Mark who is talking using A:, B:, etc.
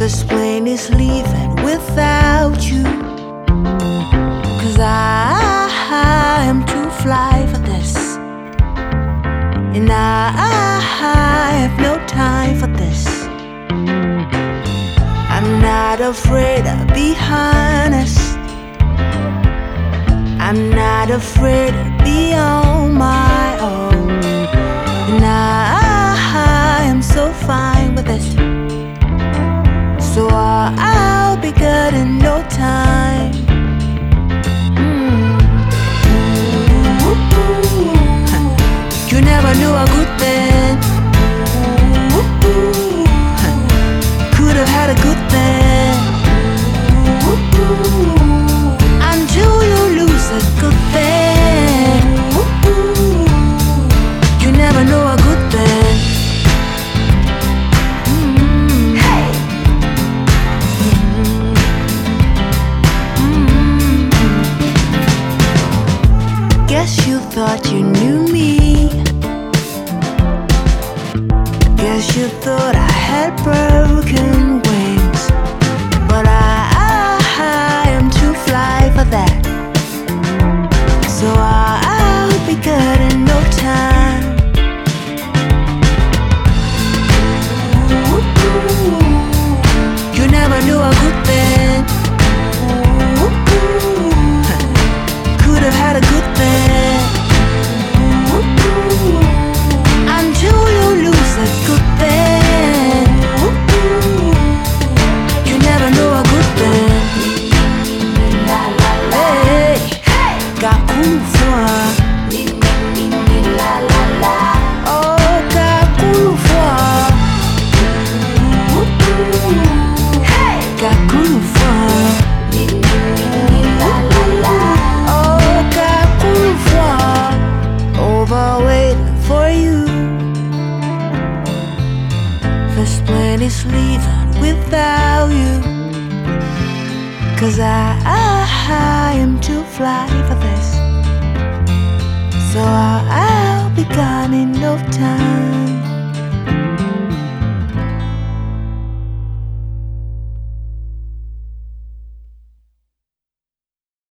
A: This plane is leaving without you, 'cause I am too fly for this, and I have no time for this. I'm not afraid to be honest, I'm not afraid to be on my own, and I am so fine with this. So I'll be good in no time. You never knew a good thing could have had a good thing until you lose a good thing. You never know a good thing. Guess you thought you knew me. Guess you thought I had broken wings, but I am too fly for that. So I'll be good in no time. You never knew a good thing could have had a good thing until you lose a good thing. You never know a good thing. Hey, got cool for. Oh, got cool for. Got cool for. Waiting for you. This plane is leaving without you, 'cause I am too fly for this. So I'll be gone in no time.